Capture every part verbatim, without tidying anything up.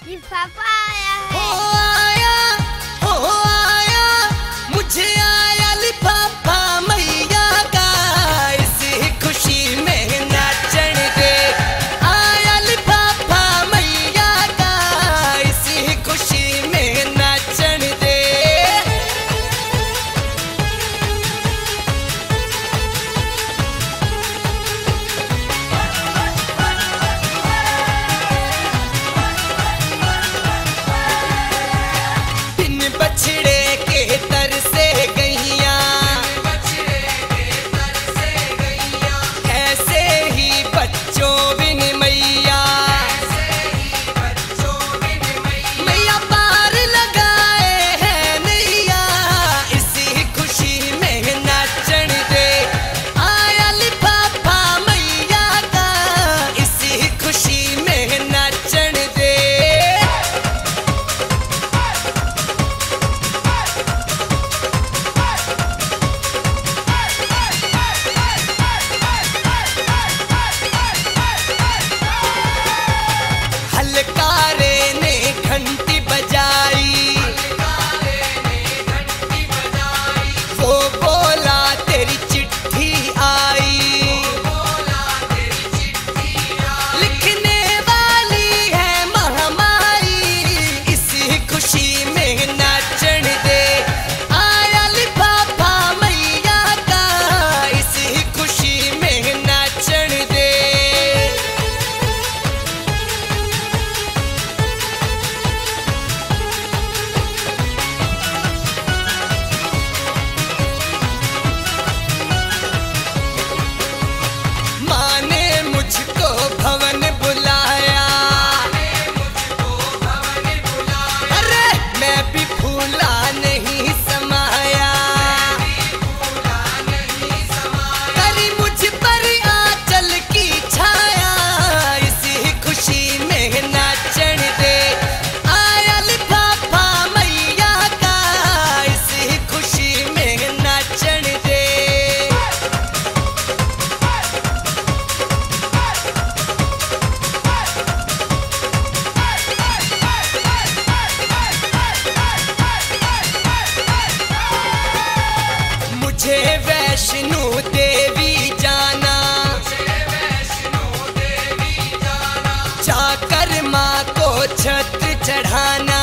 लिफाफा आया हो है। आया हो आया मुझे आया लिफाफा मैया का, इसी खुशी में नाचन दे। आया लिफाफा मैया का, इसी खुशी में नाचन दे। बिन बछड़े के तर से गैया, ऐसे ही बच्चों बिन मैया। मैया पार लगाए हैं नैया, इसी खुशी में नाचन दे। आया लिफाफा मैया का, इसी खुशी में नाचन दे। हलकारे ने घंटी बजाई, वो बोला तेरी चिट्ठी आई। लिखने वाली है महामाई, इसी खुशी में नाचन दे। आया लिफाफा मैया का, इसी खुशी में नाचन दे। माँ ने मुझको भवन बुलाया, अरे मैं भी फूला नहीं समाया। करी मुझ पर आंचल की छाया, इसी खुशी में नाचन दे। आया लिफाफा मैया का, इसी खुशी में नाचन दे। मुझे वैष्णो देवी जाना, जाकर माँ को छत्र चढ़ाना।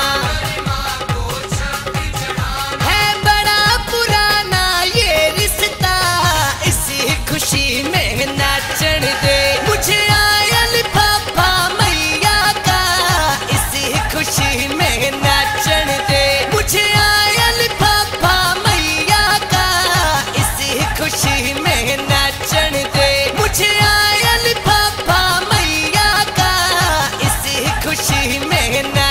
है बड़ा पुराना ये रिश्ता, इसी खुशी में नाचन दे। मुझे आया लिफाफा मैया का, इसी खुशी में नाचन दे। मुझे आया लिफाफा मैया का, इसी खुशी में नाचन दे। मुझे आया लिफाफा मैया का, इसी खुशी में नाचन